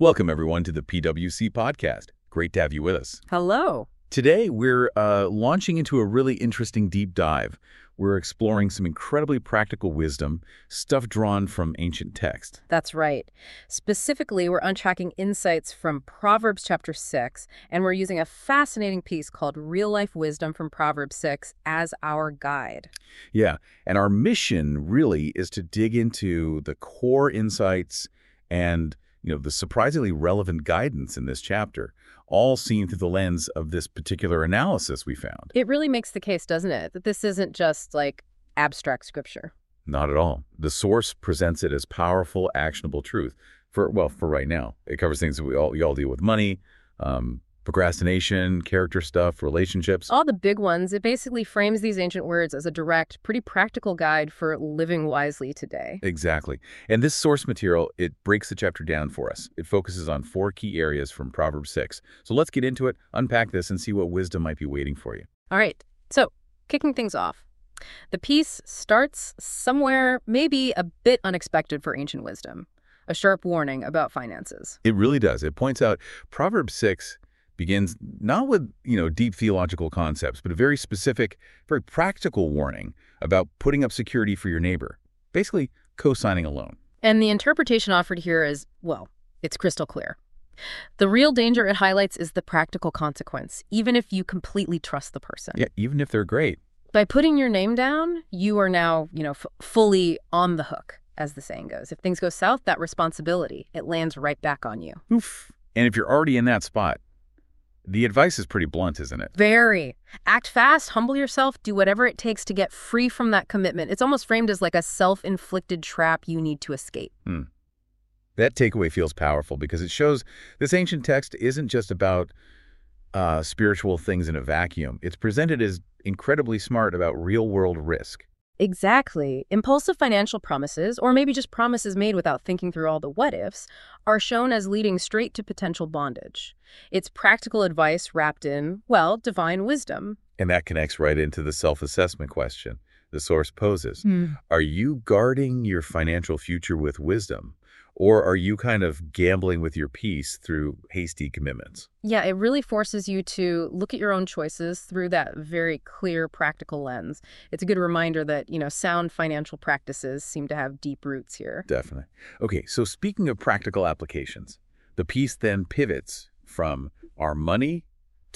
Welcome, everyone, to the PWC podcast. Great to have you with us. Hello. Today, we're launching into a really interesting deep dive. We're exploring some incredibly practical wisdom, stuff drawn from ancient text. That's right. Specifically, we're untracking insights from Proverbs chapter 6, and we're using a fascinating piece called Real Life Wisdom from Proverbs 6 as our guide. Yeah, and our mission really is to dig into the core insights and the surprisingly relevant guidance in this chapter, all seen through the lens of this particular analysis we found. It really makes the case, doesn't it, that this isn't just like abstract scripture. Not at all. The source presents it as powerful, actionable truth for right now. It covers things that we all deal with: money, procrastination, character stuff, relationships. All the big ones. It basically frames these ancient words as a direct, pretty practical guide for living wisely today. Exactly. And this source material, it breaks the chapter down for us. It focuses on 4 key areas from Proverbs 6. So let's get into it, unpack this, and see what wisdom might be waiting for you. All right. So, kicking things off, the piece starts somewhere maybe a bit unexpected for ancient wisdom. A sharp warning about finances. It really does. It points out Proverbs 6 begins not with, deep theological concepts, but a very specific, very practical warning about putting up security for your neighbor, basically co-signing a loan. And the interpretation offered here is, it's crystal clear. The real danger it highlights is the practical consequence, even if you completely trust the person. Yeah, even if they're great. By putting your name down, you are now, fully on the hook, as the saying goes. If things go south, that responsibility, it lands right back on you. Oof. And if you're already in that spot, the advice is pretty blunt, isn't it? Very. Act fast, humble yourself, do whatever it takes to get free from that commitment. It's almost framed as like a self-inflicted trap you need to escape. That takeaway feels powerful because it shows this ancient text isn't just about spiritual things in a vacuum. It's presented as incredibly smart about real-world risk. Exactly. Impulsive financial promises, or maybe just promises made without thinking through all the what-ifs, are shown as leading straight to potential bondage. It's practical advice wrapped in, divine wisdom. And that connects right into the self-assessment question the source poses. Are you guarding your financial future with wisdom? Or are you kind of gambling with your peace through hasty commitments? Yeah, it really forces you to look at your own choices through that very clear, practical lens. It's a good reminder that, sound financial practices seem to have deep roots here. Definitely. Okay, so speaking of practical applications, the piece then pivots from our money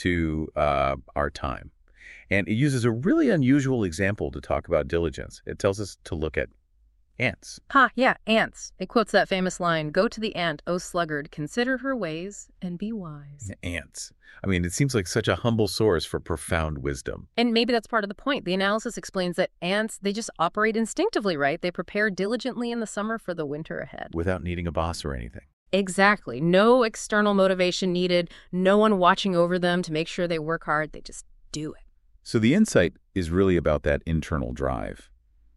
to our time. And it uses a really unusual example to talk about diligence. It tells us to look at ants. Ants. It quotes that famous line, "Go to the ant, O sluggard, consider her ways and be wise." Ants. I mean, it seems like such a humble source for profound wisdom. And maybe that's part of the point. The analysis explains that ants, they just operate instinctively, right? They prepare diligently in the summer for the winter ahead. Without needing a boss or anything. Exactly. No external motivation needed. No one watching over them to make sure they work hard. They just do it. So the insight is really about that internal drive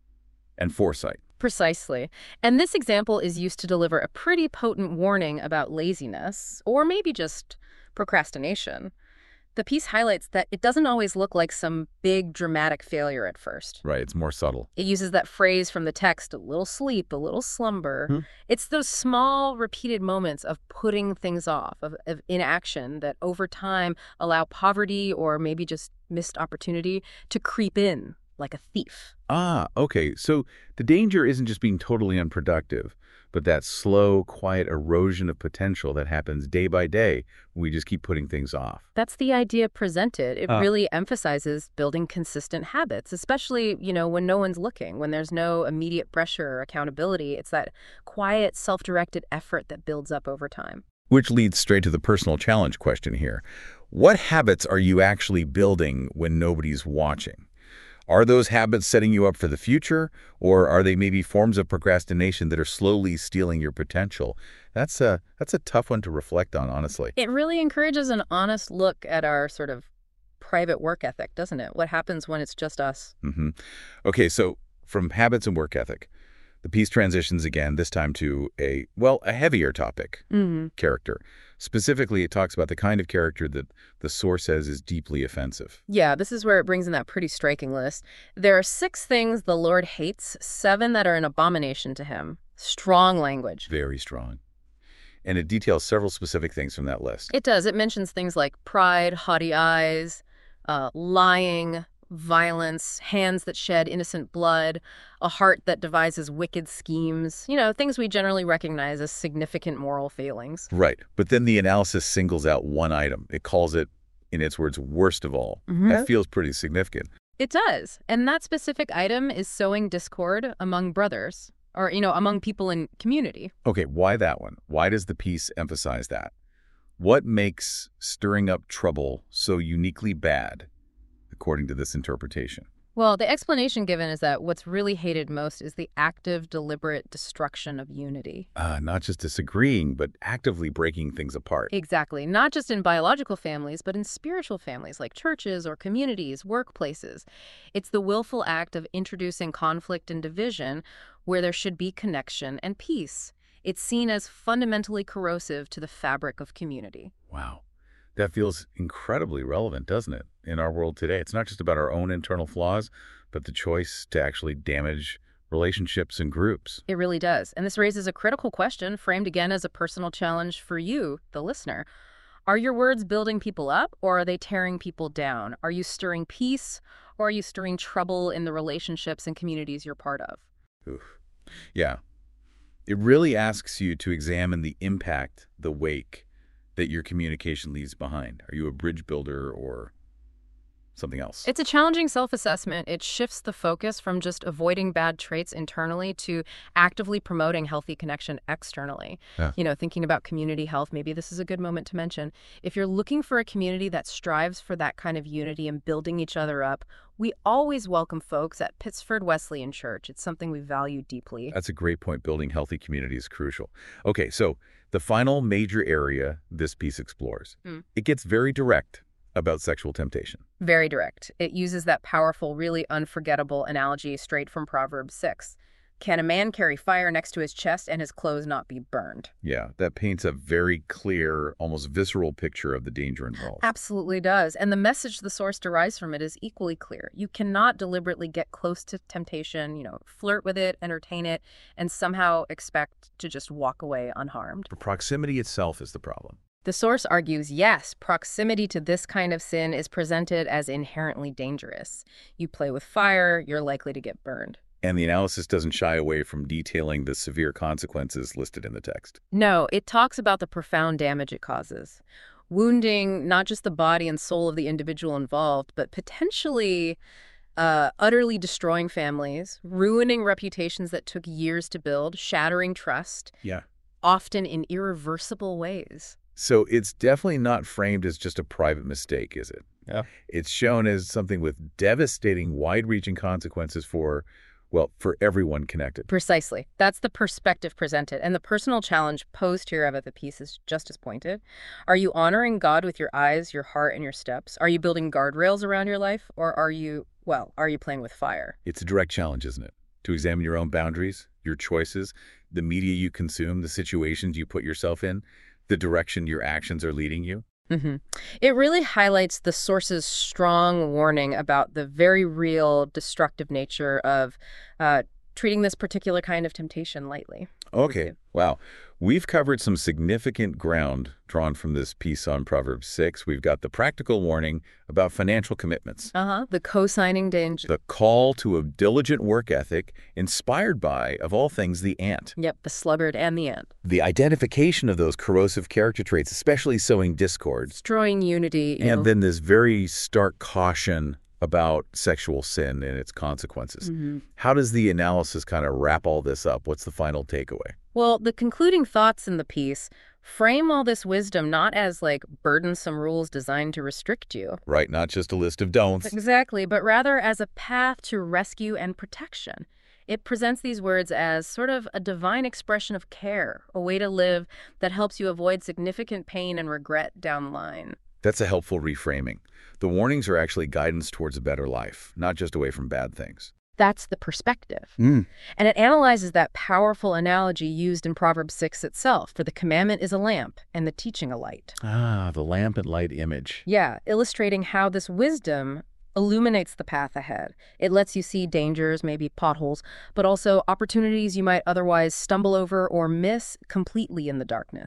and foresight. Precisely. And this example is used to deliver a pretty potent warning about laziness, or maybe just procrastination. The piece highlights that it doesn't always look like some big dramatic failure at first. Right, it's more subtle. It uses that phrase from the text, a little sleep, a little slumber. It's those small, repeated moments of putting things off, of inaction that over time allow poverty or maybe just missed opportunity to creep in like a thief. Okay. So the danger isn't just being totally unproductive, but that slow, quiet erosion of potential that happens day by day when we just keep putting things off. That's the idea presented. It really emphasizes building consistent habits, especially, when no one's looking, when there's no immediate pressure or accountability. It's that quiet, self-directed effort that builds up over time. Which leads straight to the personal challenge question here. What habits are you actually building when nobody's watching? Are those habits setting you up for the future, or are they maybe forms of procrastination that are slowly stealing your potential? That's a tough one to reflect on, honestly. It really encourages an honest look at our sort of private work ethic, doesn't it? What happens when it's just us? Okay, so from habits and work ethic, the piece transitions again, this time to a heavier topic, character. Specifically, it talks about the kind of character that the source says is deeply offensive. Yeah, this is where it brings in that pretty striking list. There are 6 things the Lord hates, 7 that are an abomination to him. Strong language. Very strong. And it details several specific things from that list. It does. It mentions things like pride, haughty eyes, lying, violence, hands that shed innocent blood, a heart that devises wicked schemes, things we generally recognize as significant moral failings. Right. But then the analysis singles out one item. It calls it, in its words, worst of all. That feels pretty significant. It does. And that specific item is sowing discord among brothers or, among people in community. Okay, why that one? Why does the piece emphasize that? What makes stirring up trouble so uniquely bad, according to this interpretation? Well, the explanation given is that what's really hated most is the active, deliberate destruction of unity. Not just disagreeing, but actively breaking things apart. Exactly. Not just in biological families, but in spiritual families like churches or communities, workplaces. It's the willful act of introducing conflict and division where there should be connection and peace. It's seen as fundamentally corrosive to the fabric of community. Wow. That feels incredibly relevant, doesn't it, in our world today? It's not just about our own internal flaws, but the choice to actually damage relationships and groups. It really does. And this raises a critical question, framed again as a personal challenge for you, the listener. Are your words building people up, or are they tearing people down? Are you stirring peace, or are you stirring trouble in the relationships and communities you're part of? Oof. Yeah. It really asks you to examine the impact, the wake, that your communication leaves behind. Are you a bridge builder or something else? It's a challenging self-assessment. It shifts the focus from just avoiding bad traits internally to actively promoting healthy connection externally. Yeah. Thinking about community health, maybe this is a good moment to mention. If you're looking for a community that strives for that kind of unity and building each other up, we always welcome folks at Pittsford Wesleyan Church. It's something we value deeply. That's a great point. Building healthy community is crucial. Okay, so the final major area this piece explores. It gets very direct about sexual temptation. Very direct. It uses that powerful, really unforgettable analogy straight from Proverbs 6. Can a man carry fire next to his chest and his clothes not be burned? Yeah, that paints a very clear, almost visceral picture of the danger involved. Absolutely does. And the message the source derives from it is equally clear. You cannot deliberately get close to temptation, flirt with it, entertain it, and somehow expect to just walk away unharmed. The proximity itself is the problem. The source argues, yes, proximity to this kind of sin is presented as inherently dangerous. You play with fire, you're likely to get burned. And the analysis doesn't shy away from detailing the severe consequences listed in the text. No, it talks about the profound damage it causes, wounding not just the body and soul of the individual involved, but potentially utterly destroying families, ruining reputations that took years to build, shattering trust, often in irreversible ways. So it's definitely not framed as just a private mistake, is it? Yeah. It's shown as something with devastating, wide-reaching consequences for everyone connected. Precisely. That's the perspective presented. And the personal challenge posed here about the piece is just as pointed. Are you honoring God with your eyes, your heart, and your steps? Are you building guardrails around your life? Or are you playing with fire? It's a direct challenge, isn't it? To examine your own boundaries, your choices, the media you consume, the situations you put yourself in, the direction your actions are leading you. It really highlights the source's strong warning about the very real destructive nature of treating this particular kind of temptation lightly. Okay. Wow. We've covered some significant ground drawn from this piece on Proverbs 6. We've got the practical warning about financial commitments. The co-signing danger. The call to a diligent work ethic inspired by, of all things, the ant. Yep, the sluggard and the ant. The identification of those corrosive character traits, especially sowing discord. Destroying unity. And then this very stark caution about sexual sin and its consequences. How does the analysis kind of wrap all this up? What's the final takeaway? Well, the concluding thoughts in the piece frame all this wisdom not as burdensome rules designed to restrict you. Right, not just a list of don'ts. Exactly, but rather as a path to rescue and protection. It presents these words as sort of a divine expression of care, a way to live that helps you avoid significant pain and regret down the line. That's a helpful reframing. The warnings are actually guidance towards a better life, not just away from bad things. That's the perspective. And it analyzes that powerful analogy used in Proverbs 6 itself, for the commandment is a lamp and the teaching a light. The lamp and light image. Yeah, illustrating how this wisdom illuminates the path ahead. It lets you see dangers, maybe potholes, but also opportunities you might otherwise stumble over or miss completely in the darkness.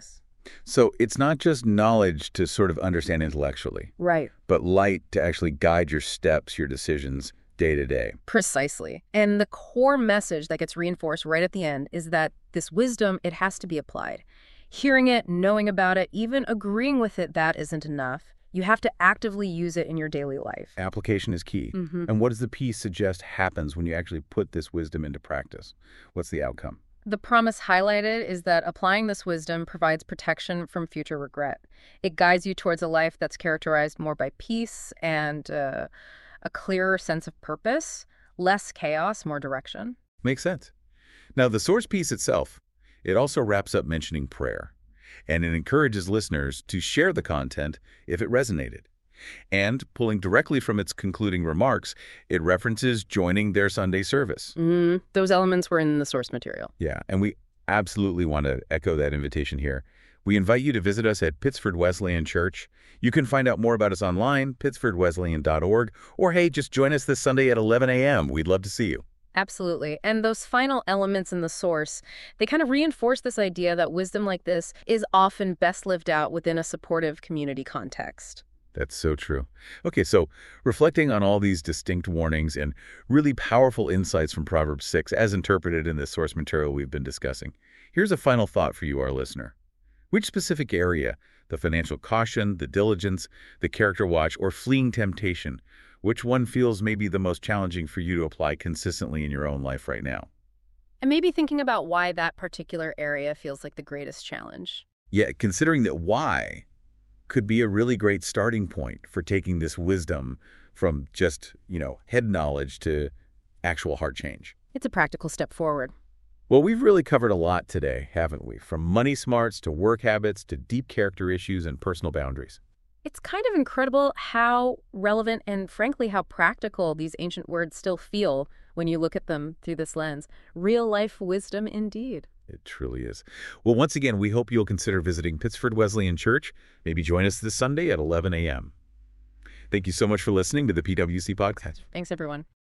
So it's not just knowledge to sort of understand intellectually, Right. but light to actually guide your steps, your decisions day to day. Precisely. And the core message that gets reinforced right at the end is that this wisdom, it has to be applied. Hearing it, knowing about it, even agreeing with it, that isn't enough. You have to actively use it in your daily life. Application is key. Mm-hmm. And what does the piece suggest happens when you actually put this wisdom into practice? What's the outcome? The promise highlighted is that applying this wisdom provides protection from future regret. It guides you towards a life that's characterized more by peace and a clearer sense of purpose, less chaos, more direction. Makes sense. Now, the source piece itself, it also wraps up mentioning prayer, and it encourages listeners to share the content if it resonated. And pulling directly from its concluding remarks, it references joining their Sunday service. Those elements were in the source material. Yeah, and we absolutely want to echo that invitation here. We invite you to visit us at Pittsford Wesleyan Church. You can find out more about us online, pittsfordwesleyan.org, or hey, just join us this Sunday at 11 a.m. We'd love to see you. Absolutely. And those final elements in the source, they kind of reinforce this idea that wisdom like this is often best lived out within a supportive community context. That's so true. Okay, so reflecting on all these distinct warnings and really powerful insights from Proverbs 6 as interpreted in this source material we've been discussing, here's a final thought for you, our listener. Which specific area, the financial caution, the diligence, the character watch, or fleeing temptation, which one feels maybe the most challenging for you to apply consistently in your own life right now? And maybe thinking about why that particular area feels like the greatest challenge. Yeah, considering that why could be a really great starting point for taking this wisdom from just, head knowledge to actual heart change. It's a practical step forward. Well, we've really covered a lot today, haven't we? From money smarts to work habits to deep character issues and personal boundaries. It's kind of incredible how relevant and frankly how practical these ancient words still feel when you look at them through this lens. Real life wisdom indeed. It truly is. Well, once again, we hope you'll consider visiting Pittsford Wesleyan Church. Maybe join us this Sunday at 11 a.m. Thank you so much for listening to the PWC Podcast. Thanks, everyone.